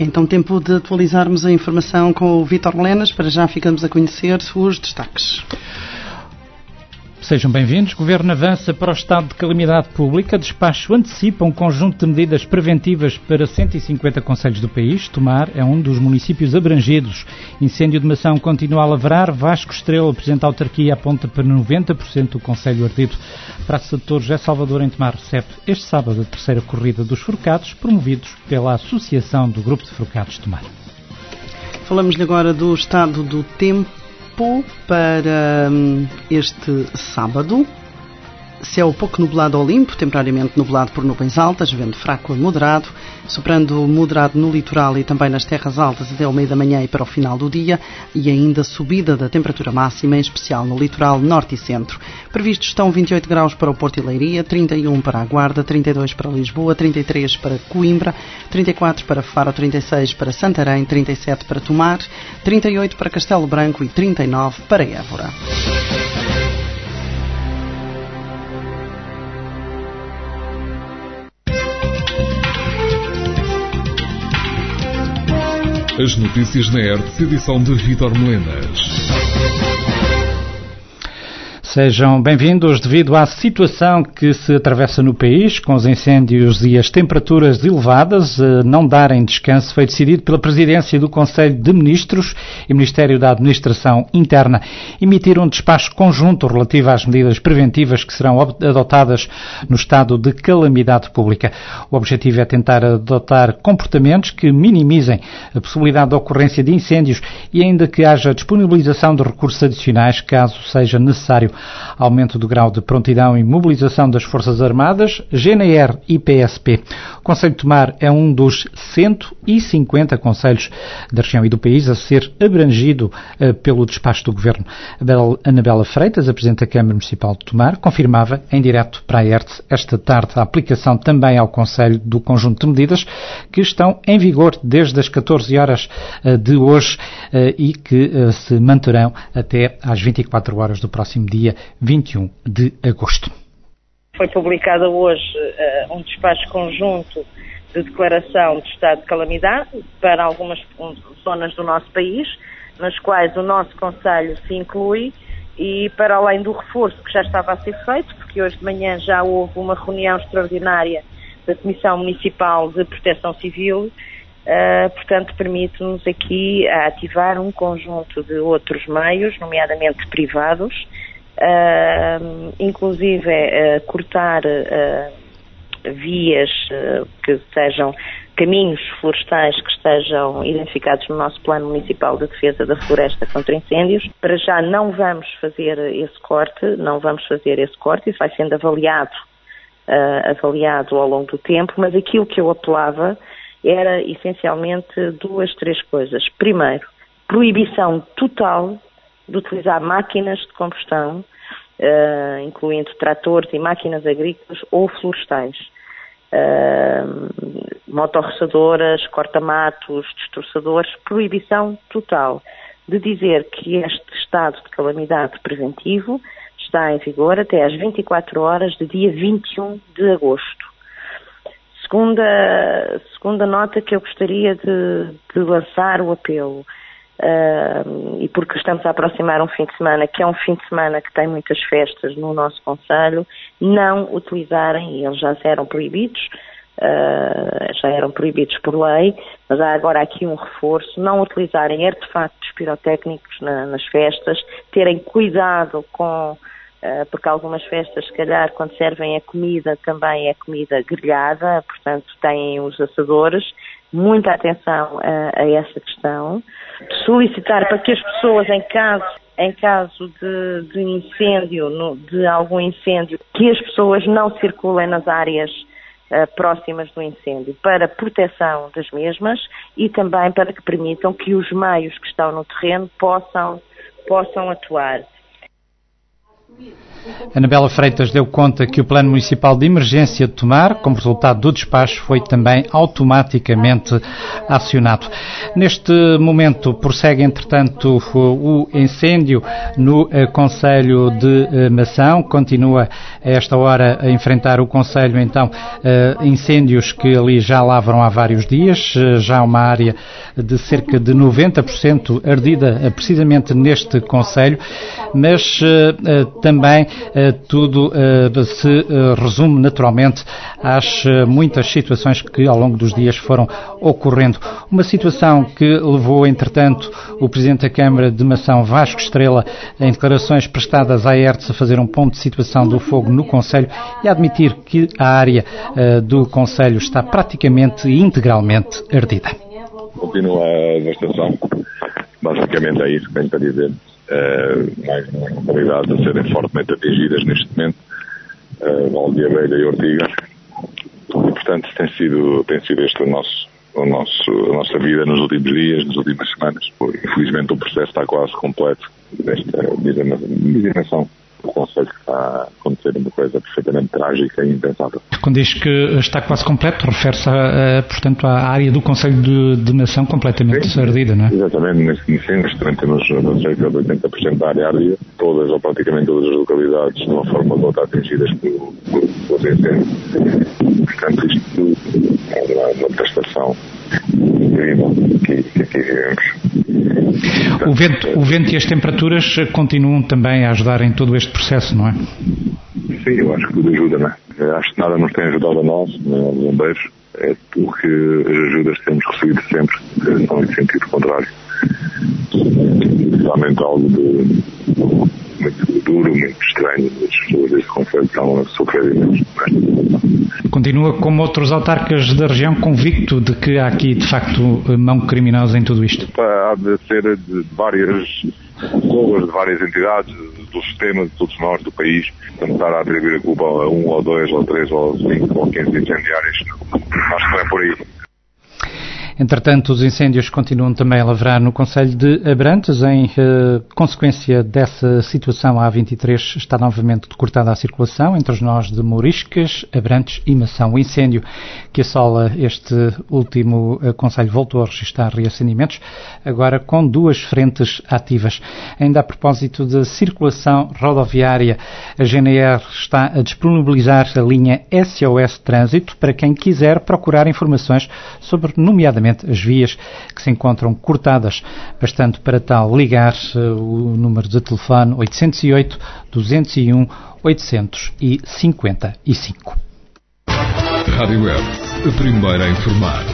Então, tempo de atualizarmos a informação com o Vítor Melenas. Para já ficamos a conhecer os destaques. Sejam bem-vindos. Governo avança para o estado de calamidade pública. Despacho antecipa um conjunto de medidas preventivas para 150 concelhos do país. Tomar é um dos municípios abrangidos. Incêndio de Mação continua a lavrar. Vasco Estrela, presidente da autarquia, aponta para 90% do concelho ardido. Praça de Touros, Salvador, em Tomar, recebe este sábado a terceira corrida dos forcados, promovidos pela Associação do Grupo de Forcados de Tomar. Falamos-lhe agora do estado do tempo para este sábado. Céu pouco nublado ao limpo, temporariamente nublado por nuvens altas, vento fraco a moderado, soprando moderado no litoral e também nas terras altas até ao meio da manhã e para o final do dia, e ainda subida da temperatura máxima, em especial no litoral norte e centro. Previstos estão 28 graus para o Porto e Leiria, 31 para a Guarda, 32 para Lisboa, 33 para Coimbra, 34 para Faro, 36 para Santarém, 37 para Tomar, 38 para Castelo Branco e 39 para Évora. As notícias na ERTS, edição de Vítor Melenas. Sejam bem-vindos. Devido à situação que se atravessa no país, com os incêndios e as temperaturas elevadas, não darem descanso, foi decidido pela Presidência do Conselho de Ministros e Ministério da Administração Interna emitir um despacho conjunto relativo às medidas preventivas que serão adotadas no estado de calamidade pública. O objetivo é tentar adotar comportamentos que minimizem a possibilidade de ocorrência de incêndios e ainda que haja disponibilização de recursos adicionais caso seja necessário. Aumento do grau de prontidão e mobilização das Forças Armadas, GNR e PSP. O Concelho de Tomar é um dos 150 concelhos da região e do país a ser abrangido pelo despacho do Governo. Anabela Freitas, a Presidente da Câmara Municipal de Tomar, confirmava em direto para a ERTS esta tarde a aplicação também ao Concelho do conjunto de medidas que estão em vigor desde as 14 horas de hoje e que se manterão até às 24 horas do próximo dia 21 de agosto. Foi publicado hoje um despacho conjunto de declaração de estado de calamidade para algumas zonas do nosso país, nas quais o nosso concelho se inclui, e para além do reforço que já estava a ser feito, porque hoje de manhã já houve uma reunião extraordinária da Comissão Municipal de Proteção Civil, portanto permite-nos aqui ativar um conjunto de outros meios, nomeadamente privados, inclusive cortar vias que sejam caminhos florestais que estejam identificados no nosso Plano Municipal de Defesa da Floresta contra Incêndios. Para já não vamos fazer esse corte, isso vai sendo avaliado ao longo do tempo, mas aquilo que eu apelava era essencialmente 3 coisas. Primeiro, proibição total de utilizar máquinas de combustão, incluindo tratores e máquinas agrícolas ou florestais, motorroçadoras, corta-matos, destroçadores, proibição total de dizer que este estado de calamidade preventivo está em vigor até às 24 horas do dia 21 de agosto. Segunda nota que eu gostaria de lançar o apelo, e porque estamos a aproximar um fim de semana, que é um fim de semana que tem muitas festas no nosso concelho, não utilizarem, e eles já eram proibidos por lei, mas há agora aqui um reforço, não utilizarem artefactos pirotécnicos nas festas, terem cuidado porque algumas festas, se calhar, quando servem a comida, também é comida grelhada, portanto têm os assadores. Muita atenção a essa questão. Solicitar para que as pessoas, em caso de incêndio, de algum incêndio, que as pessoas não circulem nas áreas próximas do incêndio, para proteção das mesmas e também para que permitam que os meios que estão no terreno possam atuar. Anabela Freitas deu conta que o Plano Municipal de Emergência de Tomar, como resultado do despacho, foi também automaticamente acionado. Neste momento prossegue, entretanto, o incêndio no Concelho de Mação. Continua a esta hora a enfrentar o Concelho, então, incêndios que ali já lavram há vários dias. Já uma área de cerca de 90% ardida precisamente neste Concelho, mas também tudo se resume naturalmente às muitas situações que ao longo dos dias foram ocorrendo. Uma situação que levou, entretanto, o Presidente da Câmara de Mação, Vasco Estrela, em declarações prestadas à ERTS, a fazer um ponto de situação do fogo no Concelho e a admitir que a área do Concelho está praticamente e integralmente ardida. Continua a devastação, basicamente é isso que tenho para dizer. Mais localidades a serem fortemente atingidas neste momento, Val de Abelha e Ortiga, e portanto tem sido este a nossa vida nos últimos dias, nas últimas semanas. Infelizmente o processo está quase completo desta dizimação do Conselho, que está a acontecer uma coisa perfeitamente trágica e impensável. Quando diz que está quase completo, refere-se portanto à área do Conselho de Mação completamente ardida, não é? Exatamente, neste também temos cerca de 80% da área ardida, todas ou praticamente todas as localidades de uma forma ou outra atingidas pelos incêndios. Portanto, isto é uma prestação incrível que aqui vivemos. Portanto, o vento e as temperaturas continuam também a ajudar em todo este processo, não é? Sim, eu acho que tudo ajuda, não é? Acho que nada nos tem ajudado a nós, aos bombeiros, porque as ajudas que temos recebido sempre são em sentido contrário. Realmente algo muito duro, muito estranho. As pessoas desse concelho estão a sofrer imenso. Continua, como outros autarcas da região, convicto de que há aqui, de facto, mão criminosa em tudo isto? Há de ser de várias pessoas, de várias entidades, do sistema, de todos nós, do país. Tentar a atribuir a culpa a 1 ou 2 ou 3 ou 5 ou 15 incendiários. Acho que não é por aí. Entretanto, os incêndios continuam também a lavrar no Concelho de Abrantes. Em consequência dessa situação, a A23 está novamente cortada a circulação entre os nós de Mouriscas, Abrantes e Mação. O incêndio que assola este último concelho voltou a registrar reacendimentos, agora com 2 frentes ativas. Ainda a propósito de circulação rodoviária, a GNR está a disponibilizar a linha SOS Trânsito para quem quiser procurar informações sobre, nomeadamente, as vias que se encontram cortadas. Bastante para tal ligar o número de telefone 808 201 855. Rádio Web, a primeira a informar.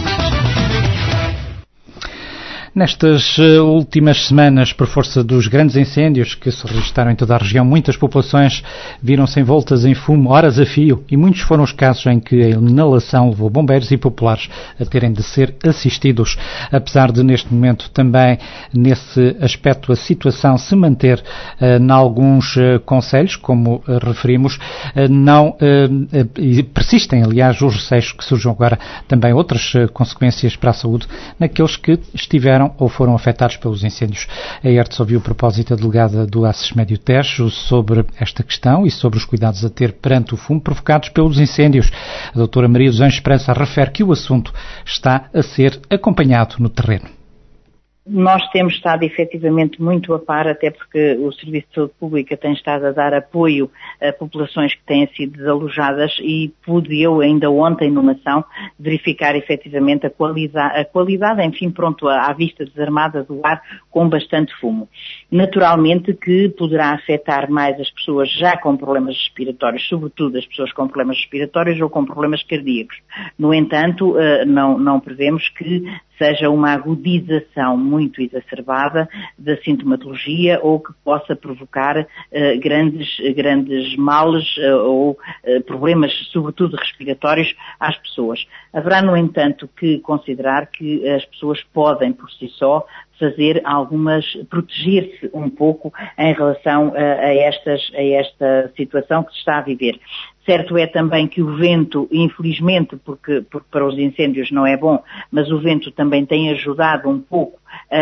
Nestas últimas semanas, por força dos grandes incêndios que se registraram em toda a região, muitas populações viram-se envoltas em fumo horas a fio e muitos foram os casos em que a inalação levou bombeiros e populares a terem de ser assistidos. Apesar de, neste momento, também nesse aspecto a situação se manter em alguns concelhos, como referimos, não persistem, aliás, os receios que surjam agora também outras consequências para a saúde naqueles que estiveram ou foram afetados pelos incêndios. A ERTS ouviu a propósito a delegada do ACES Médio Tejo sobre esta questão e sobre os cuidados a ter perante o fumo provocados pelos incêndios. A doutora Maria dos Anjos Esperança refere que o assunto está a ser acompanhado no terreno. Nós temos estado efetivamente muito a par, até porque o Serviço de Saúde Pública tem estado a dar apoio a populações que têm sido desalojadas e pude eu ainda ontem numa ação verificar efetivamente a qualidade, enfim, pronto, à vista desarmada do ar com bastante fumo. Naturalmente que poderá afetar mais as pessoas já com problemas respiratórios, sobretudo as pessoas com problemas respiratórios ou com problemas cardíacos. No entanto, não prevemos que seja uma agudização muito exacerbada da sintomatologia ou que possa provocar grandes males ou problemas, sobretudo respiratórios, às pessoas. Haverá, no entanto, que considerar que as pessoas podem, por si só, proteger-se um pouco em relação a esta situação que se está a viver. Certo é também que o vento, infelizmente, porque para os incêndios não é bom, mas o vento também tem ajudado um pouco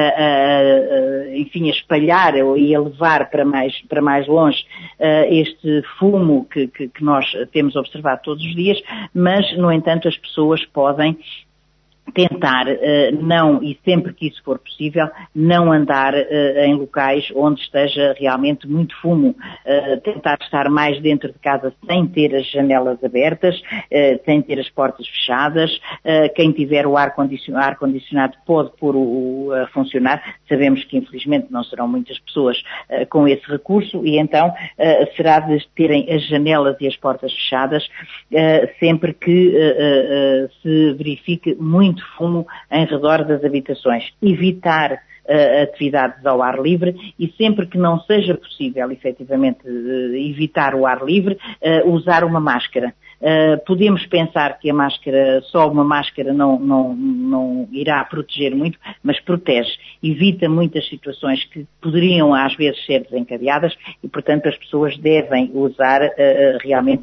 a espalhar e a levar para mais longe este fumo que nós temos observado todos os dias, mas, no entanto, as pessoas podem tentar não, e sempre que isso for possível, não andar em locais onde esteja realmente muito fumo, tentar estar mais dentro de casa sem ter as janelas abertas, sem ter as portas fechadas. Quem tiver o ar-condicionado pode pôr a funcionar. Sabemos que infelizmente não serão muitas pessoas com esse recurso e então será de terem as janelas e as portas fechadas sempre que se verifique muito fumo em redor das habitações. Evitar atividades ao ar livre e sempre que não seja possível, efetivamente, evitar o ar livre, usar uma máscara. Podemos pensar que só uma máscara não irá proteger muito, mas protege. Evita muitas situações que poderiam às vezes ser desencadeadas e, portanto, as pessoas devem usar realmente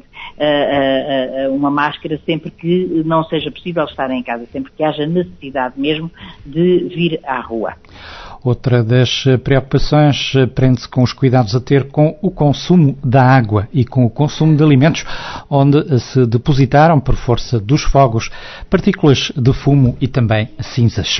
uma máscara sempre que não seja possível estar em casa, sempre que haja necessidade mesmo de vir à rua. Outra das preocupações prende-se com os cuidados a ter com o consumo da água e com o consumo de alimentos, onde se depositaram, por força dos fogos, partículas de fumo e também cinzas.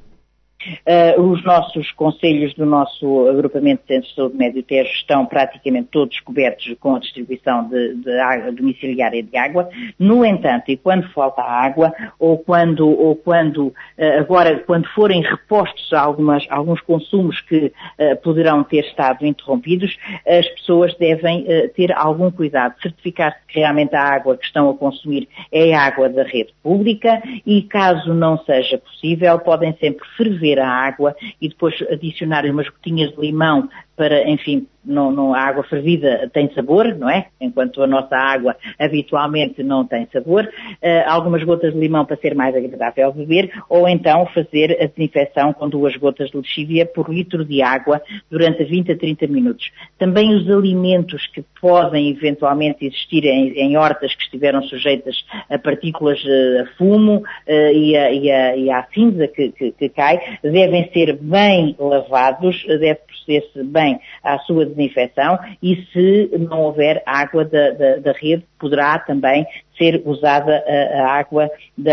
Os nossos concelhos do nosso agrupamento de centros de saúde Médio Tejo estão praticamente todos cobertos com a distribuição de água domiciliária de água. No entanto, e quando falta água, ou quando forem repostos alguns consumos que poderão ter estado interrompidos, as pessoas devem ter algum cuidado, certificar-se que realmente a água que estão a consumir é água da rede pública e, caso não seja possível, podem sempre ferver a água e depois adicionar umas gotinhas de limão para, enfim, a água fervida tem sabor, não é? Enquanto a nossa água habitualmente não tem sabor. Algumas gotas de limão para ser mais agradável beber, ou então fazer a desinfecção com 2 gotas de lexívia por litro de água durante 20 a 30 minutos. Também os alimentos que podem eventualmente existir em hortas que estiveram sujeitas a partículas a fumo e à cinza que cai, devem ser bem lavados, deve proceder-se bem à sua desinfecção e se não houver água da rede, poderá também ser usada a água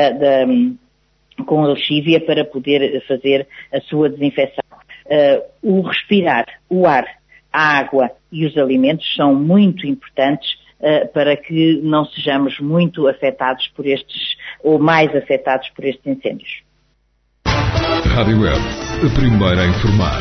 com a lexívia para poder fazer a sua desinfecção. O respirar, o ar, a água e os alimentos são muito importantes para que não sejamos muito afetados por ou mais afetados por estes incêndios. Rádio Web, a primeira a informar.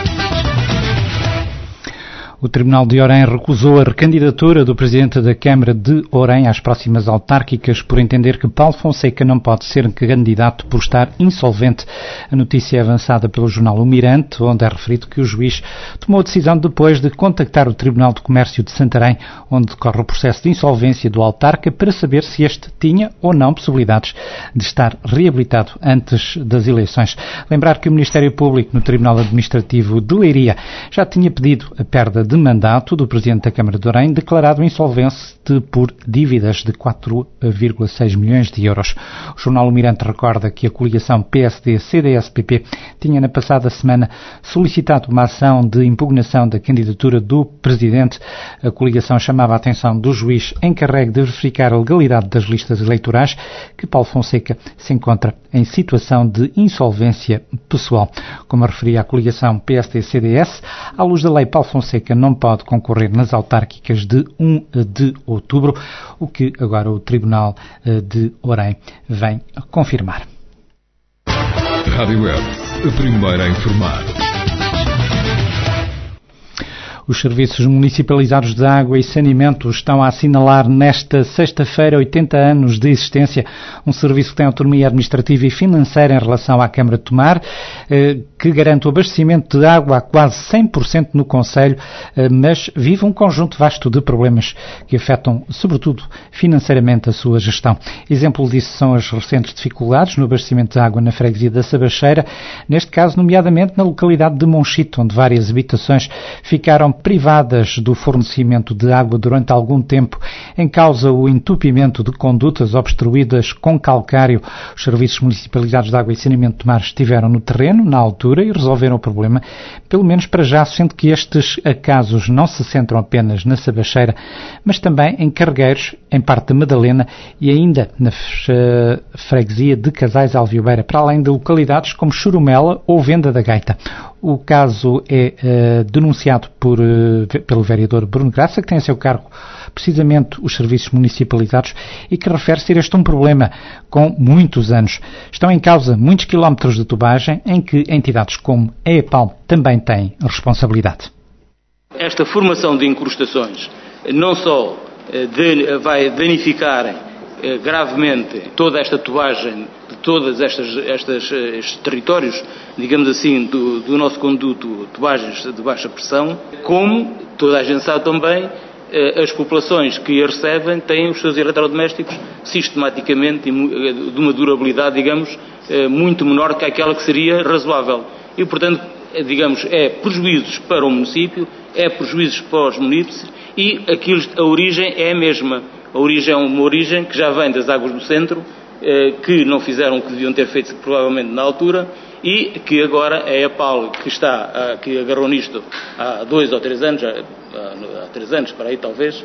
O Tribunal de Orem recusou a recandidatura do Presidente da Câmara de Orem às próximas autárquicas por entender que Paulo Fonseca não pode ser candidato por estar insolvente. A notícia é avançada pelo jornal O Mirante, onde é referido que o juiz tomou a decisão depois de contactar o Tribunal de Comércio de Santarém, onde decorre o processo de insolvência do autarca, para saber se este tinha ou não possibilidades de estar reabilitado antes das eleições. Lembrar que o Ministério Público no Tribunal Administrativo de Leiria já tinha pedido a perda de mandato do Presidente da Câmara de Orem, declarado insolvente por dívidas de 4,6 milhões de euros. O jornal O Mirante recorda que a coligação PSD-CDS-PP tinha na passada semana solicitado uma ação de impugnação da candidatura do Presidente. A coligação chamava a atenção do juiz encarregue de verificar a legalidade das listas eleitorais, que Paulo Fonseca se encontra em situação de insolvência pessoal. Como referia a coligação PSD-CDS, à luz da lei, Paulo Fonseca não pode concorrer nas autárquicas de 1 de outubro, o que agora o Tribunal de Orem vem confirmar. Rádio Web, a primeira a informar. Os serviços municipalizados de água e saneamento estão a assinalar nesta sexta-feira 80 anos de existência, um serviço que tem autonomia administrativa e financeira em relação à Câmara de Tomar, que garante o abastecimento de água a quase 100% no concelho, mas vive um conjunto vasto de problemas que afetam, sobretudo, financeiramente a sua gestão. Exemplo disso são as recentes dificuldades no abastecimento de água na freguesia da Sabacheira, neste caso, nomeadamente na localidade de Monchito, onde várias habitações ficaram privadas do fornecimento de água durante algum tempo, em causa o entupimento de condutas obstruídas com calcário. Os serviços municipalizados de água e saneamento de Tomar estiveram no terreno, na altura, e resolveram o problema, pelo menos para já, sendo que estes casos não se centram apenas na Sabacheira, mas também em Carregueiros, em parte da Madalena e ainda na freguesia de Casais Alviobeira, para além de localidades como Churumela ou Venda da Gaita. O caso é denunciado pelo vereador Bruno Graça, que tem a seu cargo precisamente os serviços municipalizados e que refere ser este um problema com muitos anos. Estão em causa muitos quilómetros de tubagem em que entidades como a EPAL também têm responsabilidade. Esta formação de incrustações não só vai danificar gravemente toda esta tubagem de todos estes territórios, digamos assim, do nosso conduto, tubagens de baixa pressão, como toda a gente sabe também, as populações que a recebem têm os seus eletrodomésticos sistematicamente de uma durabilidade, digamos, muito menor que aquela que seria razoável. E, portanto, digamos, é prejuízos para o município, é prejuízos para os munícipes e a origem é a mesma. A origem é uma origem que já vem das águas do centro, que não fizeram o que deviam ter feito provavelmente na altura e que agora é a EPAL que agarrou nisto há 2 ou 3 anos, há 3 anos para aí talvez,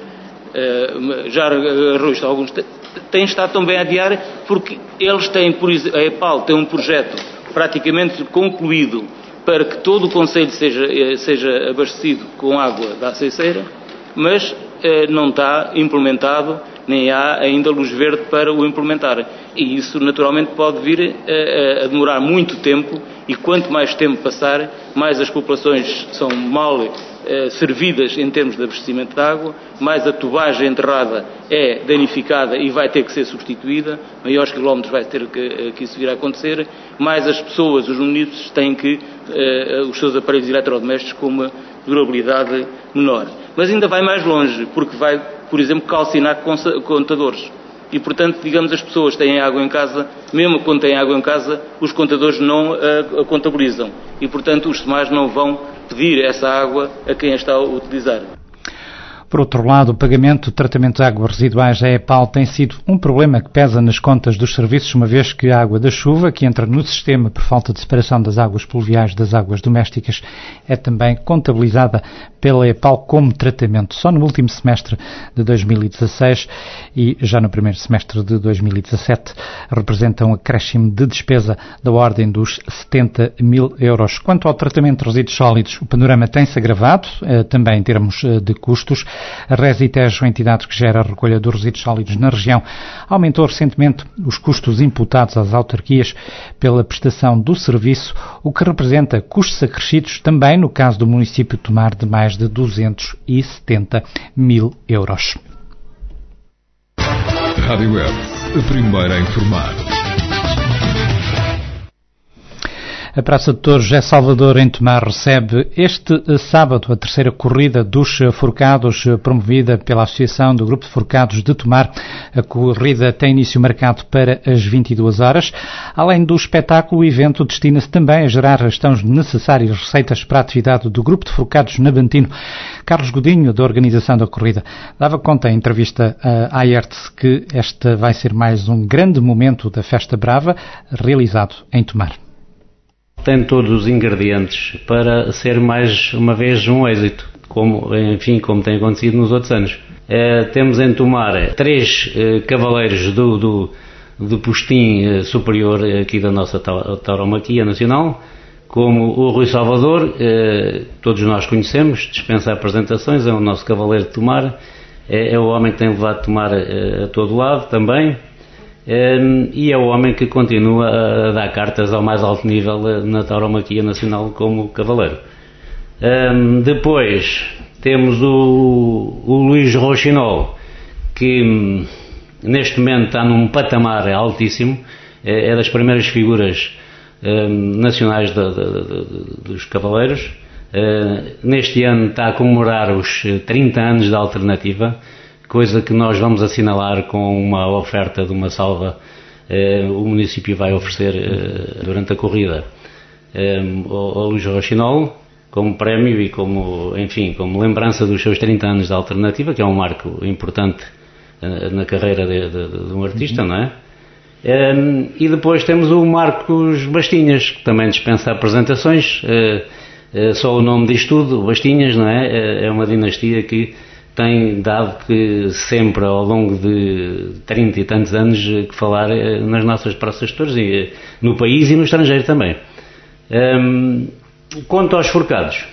já agarrou isto há alguns tempos, tem estado também a adiar porque eles têm, a EPAL tem um projeto praticamente concluído para que todo o concelho seja abastecido com água da Aceiceira, mas não está implementado, nem há ainda luz verde para o implementar. E isso, naturalmente, pode vir a demorar muito tempo e quanto mais tempo passar, mais as populações são mal servidas em termos de abastecimento de água, mais a tubagem enterrada é danificada e vai ter que ser substituída, maiores quilómetros vai ter que isso vir a acontecer, mais as pessoas, os munícipes, têm que os seus aparelhos eletrodomésticos com uma durabilidade menor. Mas ainda vai mais longe, porque vai, por exemplo, calcinar contadores. E, portanto, digamos, as pessoas têm água em casa, mesmo quando têm água em casa, os contadores não a contabilizam. E, portanto, os tomares não vão pedir essa água a quem a está a utilizar. Por outro lado, o pagamento de tratamento de águas residuais à EPAL tem sido um problema que pesa nas contas dos serviços, uma vez que a água da chuva, que entra no sistema por falta de separação das águas pluviais das águas domésticas, é também contabilizada pela EPAL como tratamento. Só no último semestre de 2016 e já no primeiro semestre de 2017 representa um acréscimo de despesa da ordem dos 70 mil euros. Quanto ao tratamento de resíduos sólidos, o panorama tem-se agravado, também em termos de custos. A Resitejo, a entidade que gera a recolha dos resíduos sólidos na região, aumentou recentemente os custos imputados às autarquias pela prestação do serviço, o que representa custos acrescidos também no caso do município de Tomar de mais de 270 mil euros. Rádio Web, a primeira a informar. A Praça de Touros José Salvador em Tomar recebe este sábado a terceira corrida dos forcados promovida pela Associação do Grupo de Forcados de Tomar. A corrida tem início marcado para as 22 horas. Além do espetáculo, o evento destina-se também a gerar as tão necessárias receitas para a atividade do Grupo de Forcados Nabantino. Carlos Godinho, da organização da corrida, dava conta em entrevista à Aertes que este vai ser mais um grande momento da Festa Brava realizado em Tomar. Tem todos os ingredientes para ser mais uma vez um êxito, como tem acontecido nos outros anos. Temos em Tomar 3 cavaleiros do postim superior aqui da nossa tauromaquia nacional, como o Rui Salvador, todos nós conhecemos, dispensa apresentações, é o nosso cavaleiro de Tomar, é o homem que tem levado Tomar a todo lado também. E é o homem que continua a dar cartas ao mais alto nível na tauromaquia nacional como cavaleiro. Depois temos o Luís Rochinol, que neste momento está num patamar altíssimo, é das primeiras figuras nacionais dos cavaleiros. Neste ano está a comemorar os 30 anos da Alternativa, coisa que nós vamos assinalar com uma oferta de uma salva. O município vai oferecer durante a corrida ao Luís Rochinol como prémio e como lembrança dos seus 30 anos da Alternativa, que é um marco importante na carreira de um artista, não é? E depois temos o Marcos Bastinhas, que também dispensa apresentações, só o nome diz tudo, Bastinhas, não é? É uma dinastia que tem dado que sempre ao longo de 30 e tantos anos que falar nas nossas praças de touros, e no país e no estrangeiro também. Quanto aos forcados,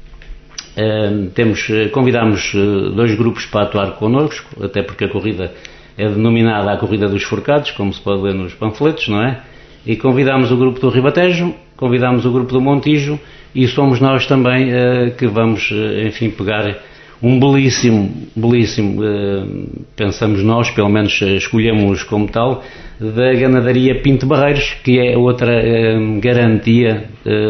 convidámos 2 grupos para atuar connosco, até porque a corrida é denominada a Corrida dos Forcados, como se pode ler nos panfletos, não é? E convidámos o grupo do Ribatejo, convidámos o grupo do Montijo, e somos nós também que vamos, pegar um belíssimo, pensamos nós, pelo menos escolhemos como tal, da ganadaria Pinto Barreiros, que é outra garantia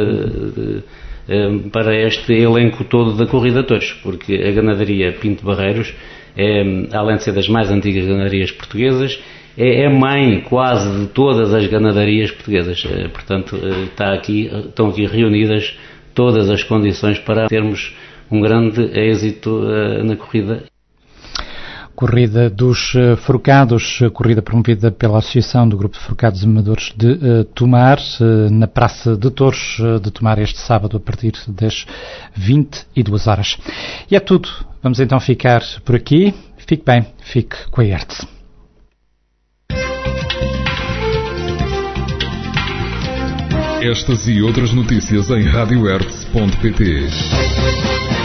para este elenco todo da Corrida de Touros, porque a ganadaria Pinto Barreiros, além de ser das mais antigas ganadarias portuguesas, é mãe quase de todas as ganadarias portuguesas. Portanto, estão aqui reunidas todas as condições para termos um grande êxito na corrida. Corrida dos Forcados, corrida promovida pela Associação do Grupo de Forcados Amadores de Tomar, na Praça de Touros de Tomar, este sábado a partir das 22 horas. E é tudo. Vamos então ficar por aqui. Fique bem, fique com a Hertz. Estas e outras notícias em radiohertz.pt.